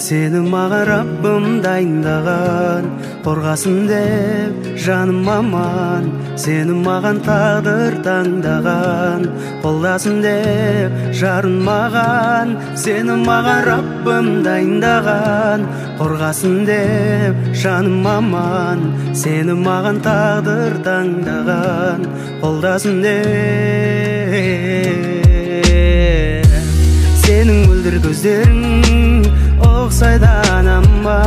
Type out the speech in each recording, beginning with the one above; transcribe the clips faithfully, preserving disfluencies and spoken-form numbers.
Сені маған Раббым дайындаған, қорғасын деп жаным аман. Сені маған тағдыр таңдаған, қолдасын деп жарың маған. Сені маған Раббым дайындаған, қорғасын деп жаным аман. Сені маған тағдыр таңдаған, қолдасын деп. Сенің мөлдір көздерің ұқсайды анама,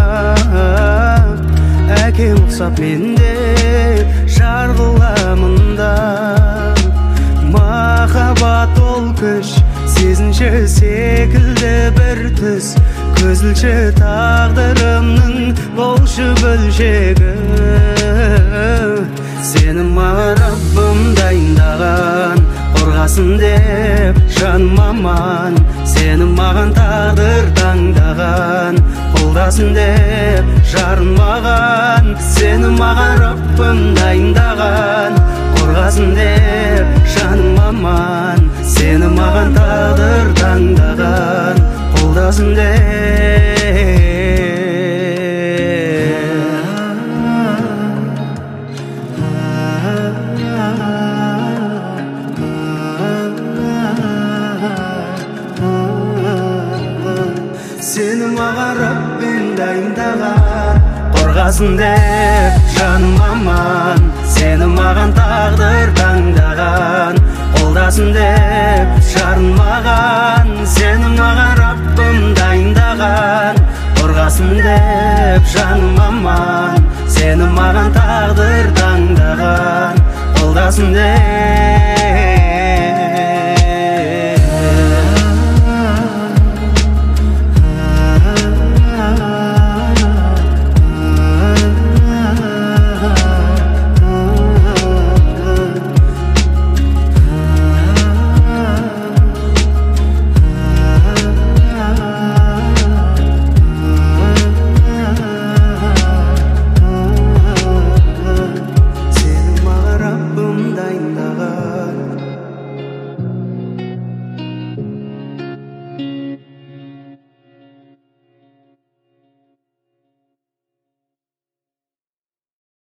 әкем ұқсап менде жар қыламында. Махаббат ол күш, сезінші секілді бір түс, көзілші тағдырымның болшы бөлшегі. Сені маған Раббым дайындаған, қорғасын деп жаным аман. Сені маған тағдыр таңдаған, қолдасын деп жарың маған. Сені маған Раббым дайындаған, қорғасын деп жаным аман. Сені маған тағдыр таңдаған, қолдасын деп. Сені маған Раббым дайындаған, қорғасын деп жаным аман. Сені маған тағдыр таңдаған, қолдасын деп жарың маған. Сені маған Раббым дайындаған, қорғасын деп жаным аман. Сені маған тағдыр таңдаған, қолдасын деп.